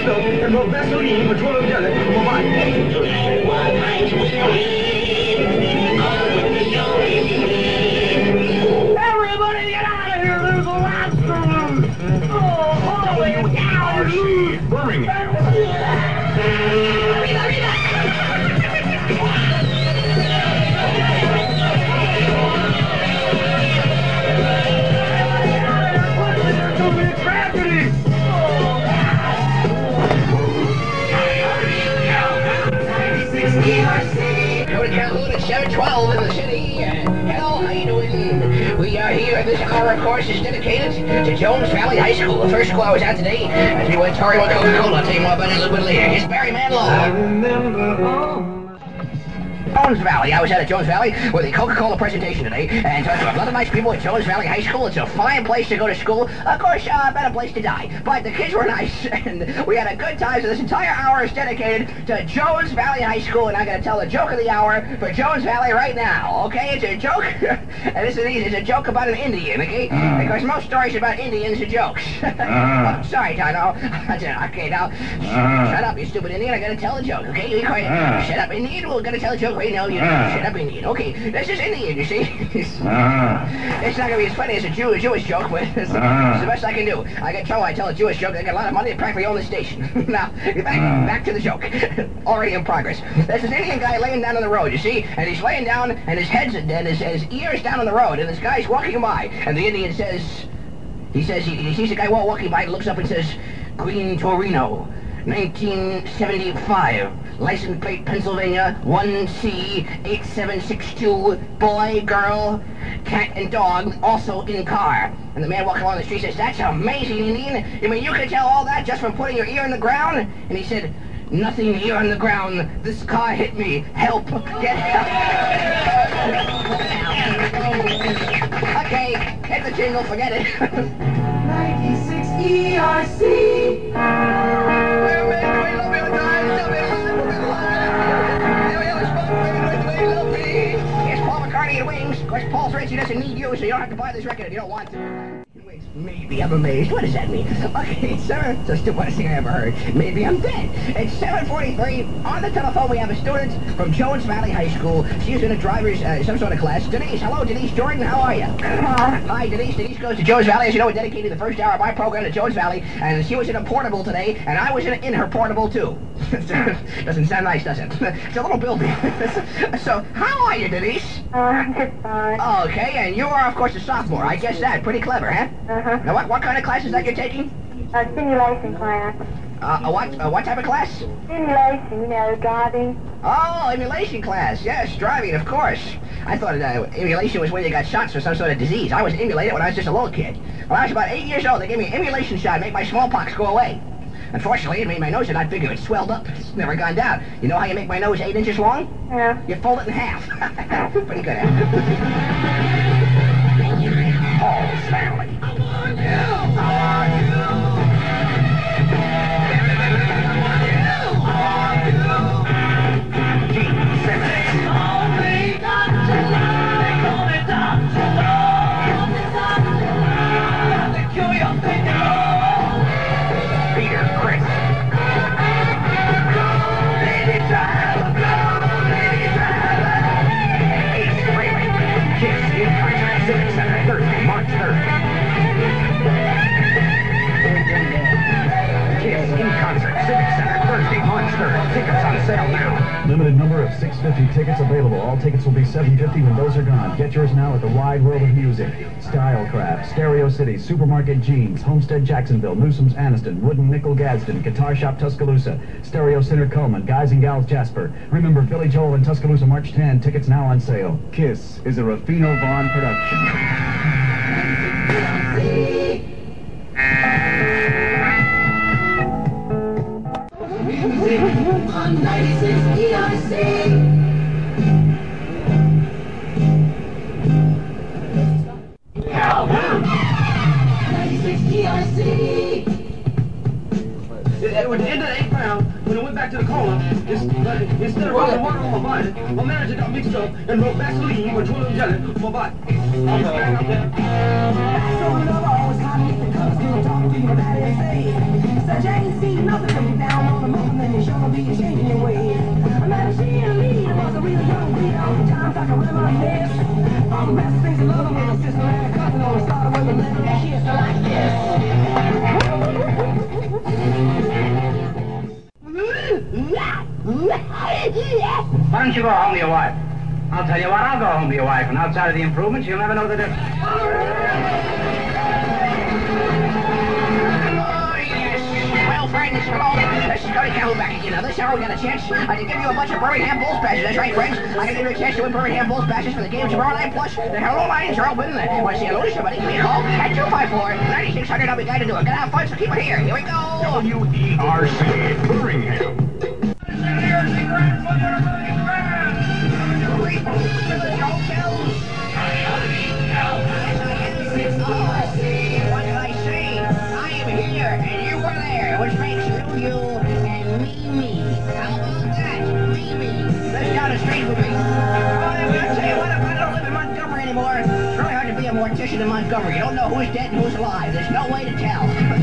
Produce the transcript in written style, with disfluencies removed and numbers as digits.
milk and more Vaseline, petroleum jelly for my body. Everybody get out of here! There's a lobster loose! Oh, holy cow! Birmingham. Calhoun at 712 in the city. Hello, how you doing? We are here. This hour, of course, is dedicated to Jones Valley High School. The first school I was at today. As we went touring with Coca-Cola. I'll tell you more about it a little bit later. Here's Barry Manilow. I remember all. Jones Valley. I was at Jones Valley with a Coca-Cola presentation today, and talked to a lot of nice people at Jones Valley High School. It's a fine place to go to school. Of course, a better place to die. But the kids were nice, and we had a good time. So this entire hour is dedicated to Jones Valley High School, and I'm going to tell the joke of the hour for Jones Valley right now. Okay, it's a joke, and this is easy. It's a joke about an Indian. Okay, because most stories about Indians are jokes. Oh, sorry, Tano. Okay, now shut up, you stupid Indian. I'm going to tell a joke. Okay, you quiet. Shut up, Indian. We're going to tell a joke. No, you shut up, Indian. Okay, this is Indian, you see. It's not going to be as funny as a Jewish joke, but it's the best I can do. I tell a Jewish joke, I get a lot of money, I practically own the station. Now, back to the joke. Already in progress. There's this Indian guy laying down on the road, you see, and he's laying down, and his head's and his ears down on the road, and this guy's walking by, and the Indian says, he sees the guy walking by, and looks up and says, Green Torino, 1975. License plate Pennsylvania 1C8762. Boy, girl, cat, and dog, also in car. And the man walking along the street says, "That's amazing, Indian. You mean you can tell all that just from putting your ear in the ground?" And he said, "Nothing ear on the ground. This car hit me. Help. Get help." Okay, hit the jingle, forget it. 96 ERC. Here's Paul McCartney and Wings. Of course, Paul's rich, he doesn't need you, so you don't have to buy this record if you don't want to. Wings, maybe I'm amazed. What does that mean? Okay, sir, it's the stupidest thing I ever heard. Maybe I'm dead. It's 7:43. On the telephone, we have a student from Jones Valley High School. She's in a driver's, some sort of class. Denise, hello, Denise Jordan, how are you? Hi, Denise. Denise goes to Jones Valley. As you know, we're dedicating the first hour of my program to Jones Valley, and she was in a portable today, and I was in her portable, too. Doesn't sound nice, does it? It's a little building. So, how are you, Denise? Just fine. Okay, and you are, of course, a sophomore. I guess that. Pretty clever, huh? Now, what kind of class is that you're taking? A simulation class. What type of class? Simulation, you know, driving. Oh, emulation class. Yes, driving, of course. I thought emulation was when you got shots for some sort of disease. I was emulated when I was just a little kid. When I was about 8 years old, they gave me an emulation shot to make my smallpox go away. Unfortunately, it made my nose, and I figure it swelled up. It's never gone down. You know how you make my nose 8 inches long? Yeah. You fold it in half. Pretty good, huh? Paul Stanley. I want you. I want you. March 3rd. Kiss in concert, Civic Center, Thursday, March 3rd. Tickets on sale now. Limited number of 650 tickets available. All tickets will be $750 when those are gone. Get yours now at the Wide World of Music. Stylecraft, Stereo City, Supermarket Jeans, Homestead Jacksonville, Newsome's Anniston, Wooden Nickel Gadsden, Guitar Shop Tuscaloosa, Stereo Center Coleman, Guys and Gals Jasper. Remember, Billy Joel in Tuscaloosa, March 10. Tickets now on sale. Kiss is a Ruffino Vaughn production. On 96 ERC. Calhoun! 96 ERC. At the end of the 8th round, when I went back to the corner, instead of rubbing water on my body, my manager got mixed up and wrote Vaseline with petroleum jelly on my body. So in love, I always kind of get the colors, still talking to my daddy and say, such ain't seen nothing from your wife. I'll tell you what, I'll go home to your wife, and outside of the improvements, you'll never know the difference. Well, friends, hello. This is Cody Calhoun back again. Now, this hour we got a chance to give you a bunch of Birmingham Bulls passes. That's right, friends. I can give you a chance to win Birmingham Bulls passes for the game tomorrow night. Plus, the hello lines are open. Want to say hello to somebody? Give me a call at 254-9600. I'll be glad to do it. Gonna have fun, so keep it here. Here we go. WERC, Birmingham. What did I say? I am here, and you were there, which makes you and me. How about that? Me. This down the street with me. Oh, I'm gonna tell you what, if I don't live in Montgomery anymore, it's really hard to be a mortician in Montgomery. You don't know who's dead and who's alive. There's no way to tell.